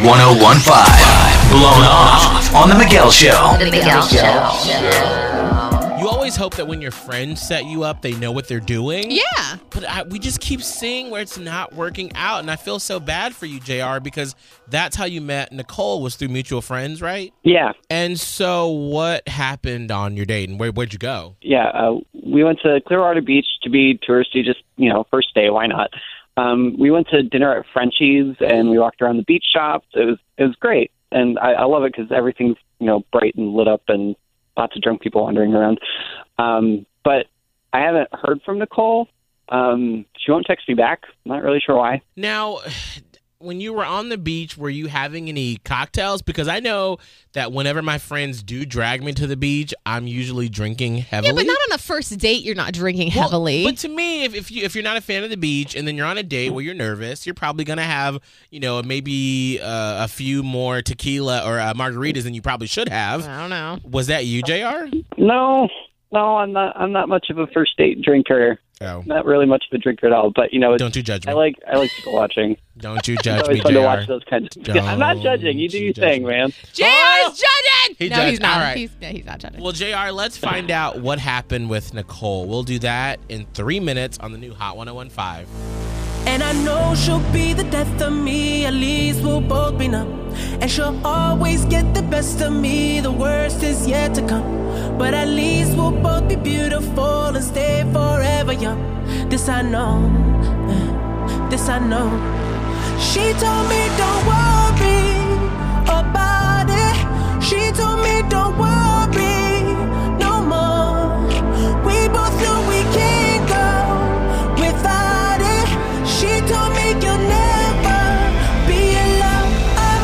1015. Blown off on The Miguel Show. The Miguel Show. You always hope that when your friends set you up, they know what they're doing. Yeah. But we just keep seeing where it's not working out. And I feel so bad for you, JR, because that's how you met Nicole, was through mutual friends, right? Yeah. And so what happened on your date, and where'd you go? Yeah, we went to Clearwater Beach to be touristy, just, first day, why not? We went to dinner at Frenchie's, and we walked around the beach shops. It was great. And I love it because everything's, bright and lit up and lots of drunk people wandering around. But I haven't heard from Nicole. She won't text me back. I'm not really sure why. Now, when you were on the beach, were you having any cocktails? Because I know that whenever my friends do drag me to the beach, I'm usually drinking heavily. Yeah, but not on a first date. You're not drinking heavily. But to me, if you're not a fan of the beach and then you're on a date where you're nervous, you're probably gonna have maybe a few more tequila or margaritas than you probably should have. I don't know. Was that you, JR? No, I'm not. I'm not much of a first date drinker. Oh. Not really much of a drinker at all. But don't you judge me. I like people watching. Don't you judge it's me, always fun JR. to watch those kinds of. I'm not judging. You do your thing, man. JR's judging. No, he's not. All right. He's not judging. Well, JR, let's find out what happened with Nicole. We'll do that in 3 minutes on the new Hot 1015. And I know she'll be the death of me, at least we'll both be numb. And she'll always get the best of me, the worst is yet to come. But at least we'll both be beautiful and stay forever young. This I know, this I know. She told me don't worry about it. She told me don't worry no more. We both know we can't go without it. She told me you'll never be alone.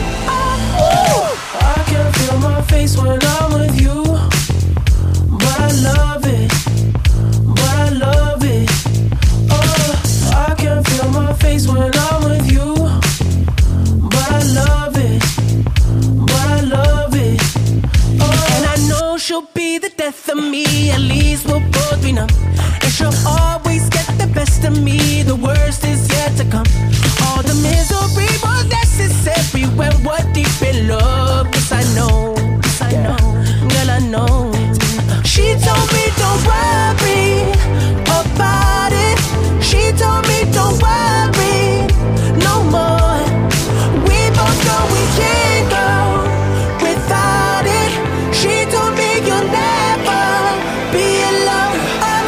I can feel my face when I'm with you, but I love it, but I love it. Oh, I can feel my face when I'm with you, but I love it, but I love it. Oh, and I know she'll be the death of me, at least we'll both be numb. And she'll always get the best of me, the worst is yet to come. All the misery was necessary when we're deep in love. Yes, I know, girl, I know. She told me don't worry about it. She told me don't worry no more. We both know we can't go without it. She told me you'll never be alone.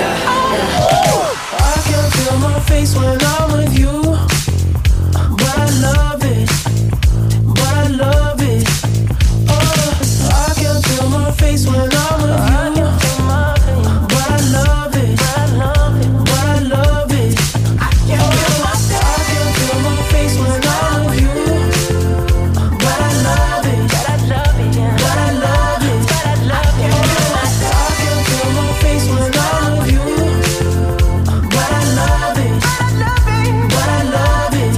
I can feel my face when I'm with you, but I love it, but I love it. Oh, I can feel my face when I'm with you, but I love it, but I love it. I can feel my face when I'm with you, but I love it, but I love it, but I love it, but I love it. I can feel my face when I'm with you, but I love it, but I love it.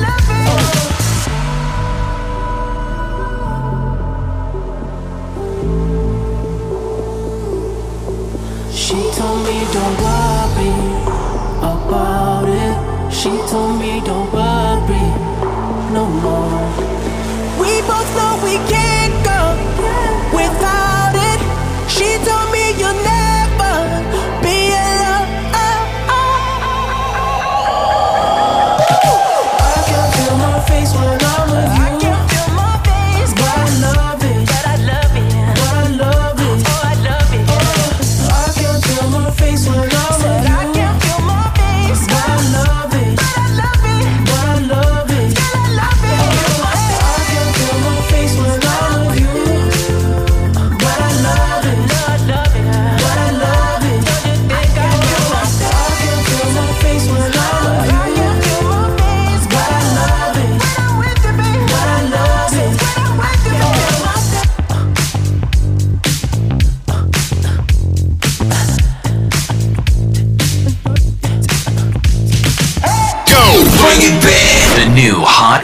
She told me don't worry about it. She told me don't worry no more. We both know we can't go without it. She told me you'll never be alone. I can feel my face when I'm with you. I can feel my face, but I love it, but I love it, but I love it. Oh, I love it. I can feel my face when I'm with you. I can feel my face, but I love it, but I love it, but I love it, but I love it. I can feel my face when I'm with you, but I love it, but I love it, but I love it. Don't you think I can feel my face when I'm with you. I can feel my face, but I love it, when I'm with you, baby, but I love it, when I'm with you, Bring it back. The new Hot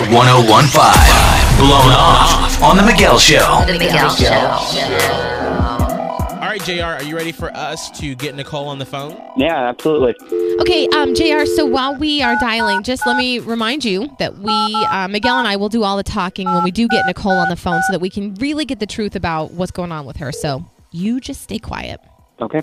1015. Blown off on The Miguel Show. The Miguel Show. All right, JR, are you ready for us to get Nicole on the phone? Yeah, absolutely. Okay, JR, so while we are dialing, just let me remind you that Miguel and I will do all the talking when we do get Nicole on the phone so that we can really get the truth about what's going on with her. So you just stay quiet. Okay.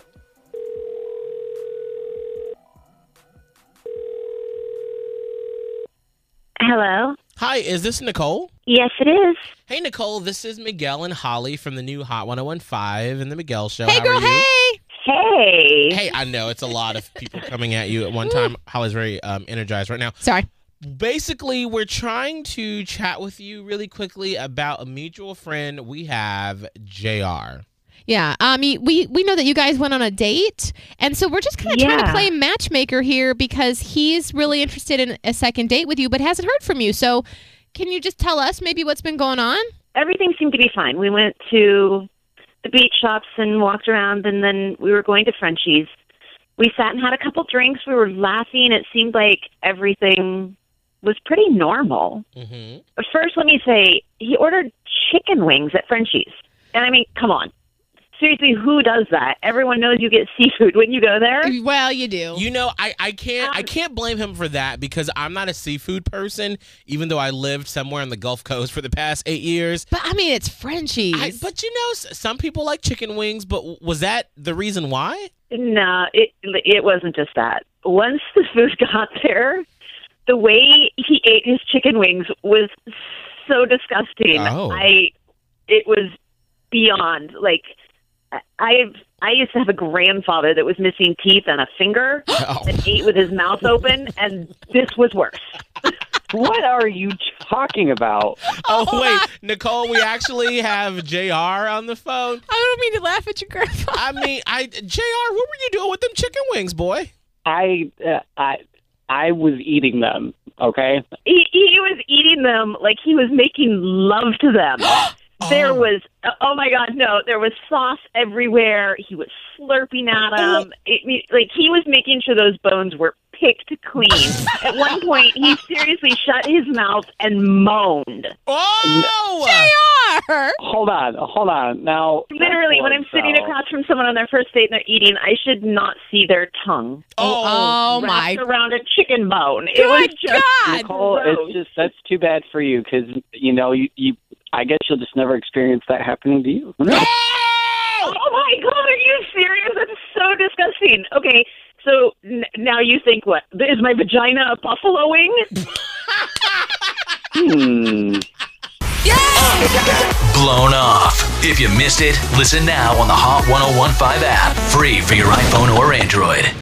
Hello? Hi, is this Nicole? Yes, it is. Hey, Nicole, this is Miguel and Holly from the new Hot 1015 and the Miguel Show. Hey, How girl, are you? hey! Hey. Hey, I know it's a lot of people coming at you at one time. Holly's very energized right now. Sorry. Basically, we're trying to chat with you really quickly about a mutual friend we have, JR. Yeah, we know that you guys went on a date, and so we're just kind of trying to play matchmaker here because he's really interested in a second date with you, but hasn't heard from you. So can you just tell us maybe what's been going on? Everything seemed to be fine. We went to the beach shops and walked around, and then we were going to Frenchie's. We sat and had a couple drinks. We were laughing. It seemed like everything was pretty normal. Mm-hmm. First, let me say, he ordered chicken wings at Frenchie's. And I mean, come on. Seriously, who does that? Everyone knows you get seafood when you go there. Well, you do. You know, I can't blame him for that because I'm not a seafood person, even though I lived somewhere on the Gulf Coast for the past 8 years. But I mean, it's Frenchie's. But you know, some people like chicken wings, but was that the reason why? No, it wasn't just that. Once the food got there, the way he ate his chicken wings was so disgusting. Oh. It was beyond, like, I used to have a grandfather that was missing teeth and a finger and ate with his mouth open, and this was worse. What are you talking about? Oh, wait, Nicole, we actually have JR on the phone. I don't mean to laugh at you, Grandpa. I mean, JR, what were you doing with them chicken wings, boy? I was eating them, okay? He was eating them like he was making love to them. There was, oh my God, no, there was sauce everywhere. He was slurping at them. Like he was making sure those bones were picked clean. At one point, he seriously shut his mouth and moaned. Oh! JR! Hold on. Now, Literally, when I'm sitting across from someone on their first date and they're eating, I should not see their tongue Oh wrapped my around a chicken bone. It Good was just God! Nicole, gross. that's too bad for you because, you know, you I guess you'll just never experience that happening to you. Oh my God, are you serious? That's so disgusting. Okay, so now you think what? Is my vagina a buffalo wing? Blown off. If you missed it, listen now on the Hot 1015 app. Free for your iPhone or Android.